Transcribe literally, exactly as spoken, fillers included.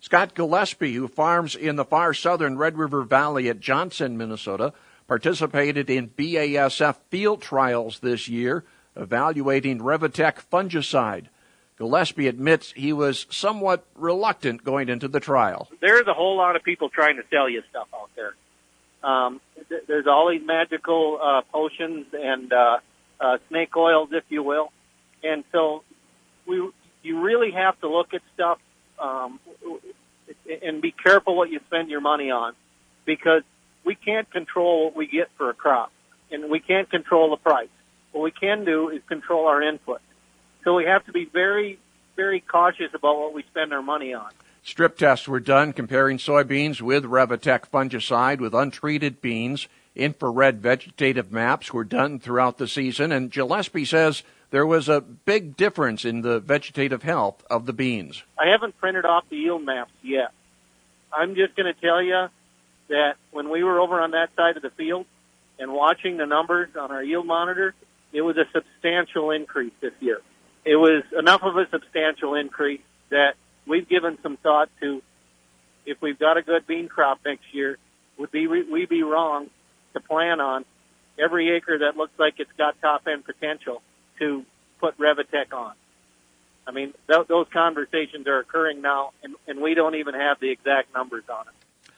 Scott Gillespie, who farms in the far southern Red River Valley at Johnson, Minnesota, participated in B A S F field trials this year, evaluating Revitec fungicide. Gillespie admits he was somewhat reluctant going into the trial. There's a whole lot of people trying to sell you stuff out there. Um, th- there's all these magical uh, potions and uh, uh, snake oils, if you will. And so we, you really have to look at stuff um, and be careful what you spend your money on, because we can't control what we get for a crop, and we can't control the price. What we can do is control our input. So we have to be very, very cautious about what we spend our money on. Strip tests were done comparing soybeans with Revitec fungicide with untreated beans. Infrared vegetative maps were done throughout the season, and Gillespie says there was a big difference in the vegetative health of the beans. I haven't printed off the yield maps yet. I'm just going to tell you that when we were over on that side of the field and watching the numbers on our yield monitor, it was a substantial increase this year. It was enough of a substantial increase that we've given some thought to, if we've got a good bean crop next year, would be we be wrong to plan on every acre that looks like it's got top-end potential to put Revitec on. I mean, th- those conversations are occurring now, and, and we don't even have the exact numbers on it.